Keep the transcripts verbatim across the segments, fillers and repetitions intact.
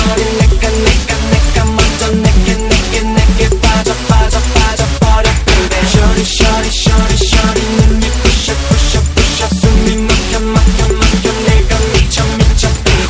shorty 내가 내가 내가 먼저 내게 내게 내게 빠져 빠져 빠져버려 baby shorty shorty shorty shorty 눈이 부셔 부셔 부셔 숨이 막혀 막혀 막혀 내가 미쳐 미쳐 baby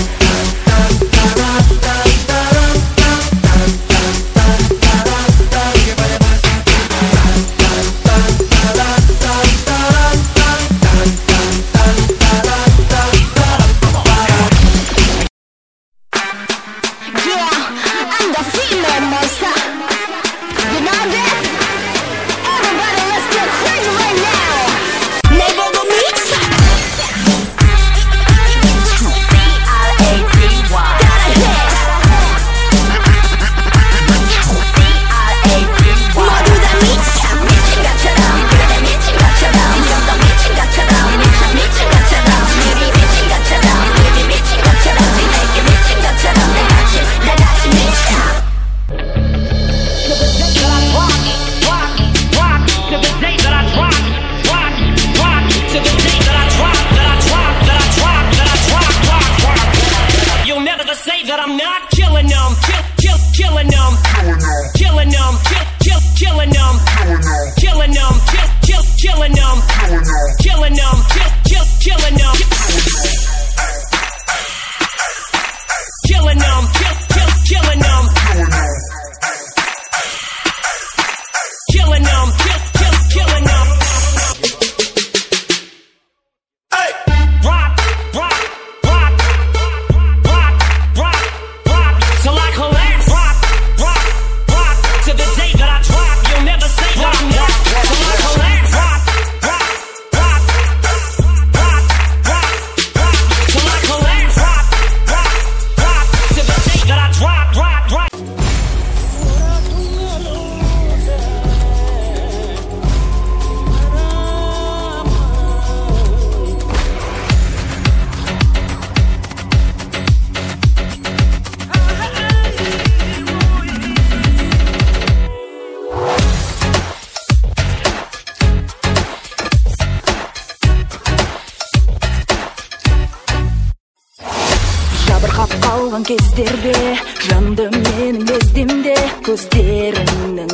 қалған кездерде жанды менің бездемде көздеріңнің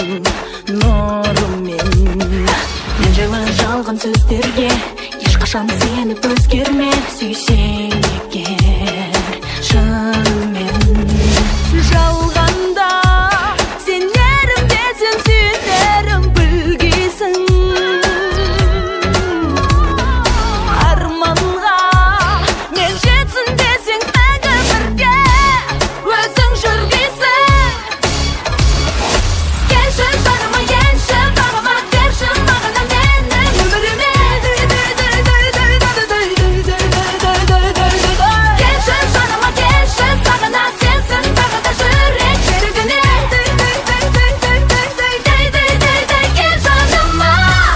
нұрымен мен жайлы жалған сөздерге ешқашан сеніп өзгерме сүйсең егер шынымен жалғанда сенерімде сен сүйенерім білгейсің арманға мен жетсін десең мәңгі бірге өзің жүргейсің келші жаныма енші бағыма берші маған менің өміріме келші жаныма келші сағына сенсің бағыта жүрек жерігіне кел жаныма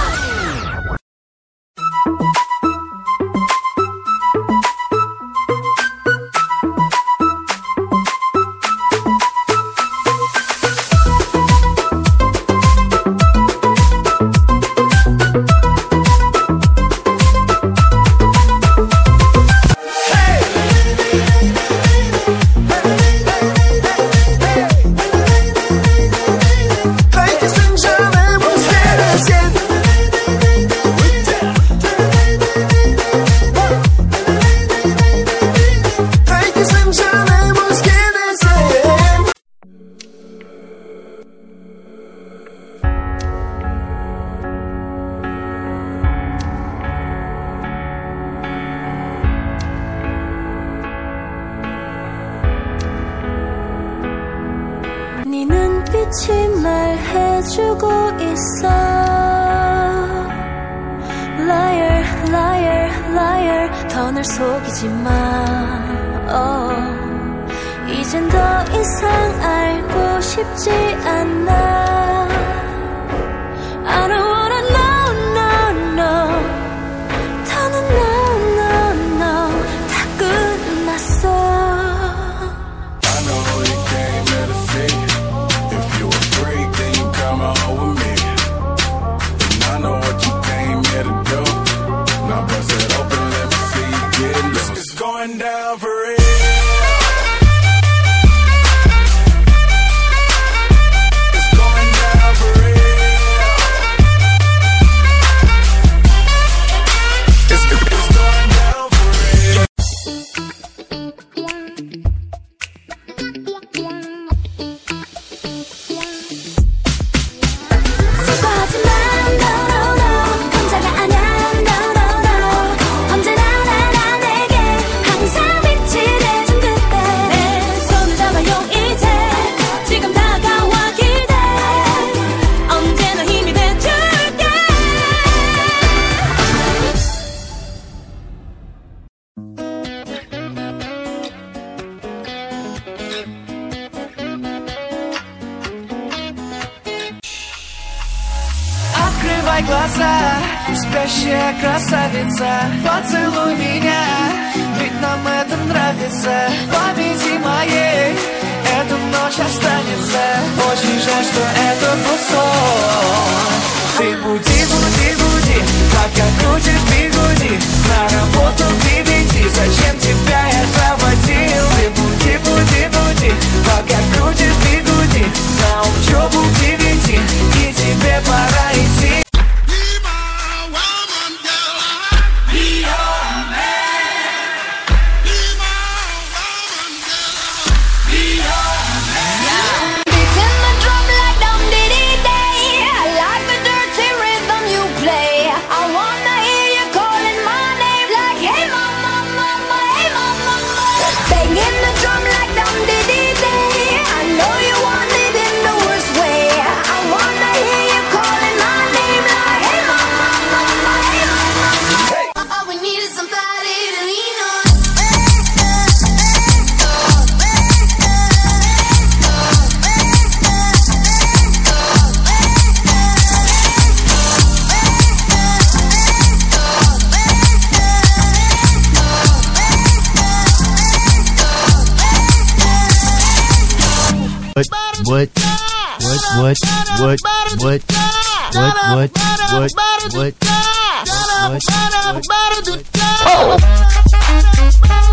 Қайтесің жаным өзгені сен Қайтесің жаным өзгені сен 네 눈빛이 말해주고 있어 Liar, liar, liar 더 날 속이지 마 oh. 이젠 더 이상 알고 싶지 않아 I don't wanna know, no, no 더는 no, no, no 다 끝났어 I know you came here to see. If you a freak, then you come on with me. And I know what you came here to do. Now bust it open, let me see you get loose. It's going down for real. Закрывай глаза, спящая красавица, поцелуй меня, ведь нам это нравится. В памяти моей эта ночь останется. Очень жаль, что это был сон. Ты буди, буди, буди, пока крутишь бигуди. На работу к девяти, зачем тебя я заводил? Ты буди, буди, буди, пока крутишь бигуди. На учебу к девяти, и тебе пора идти. What? What? What? What? What? What? What? What? What? What? What? What?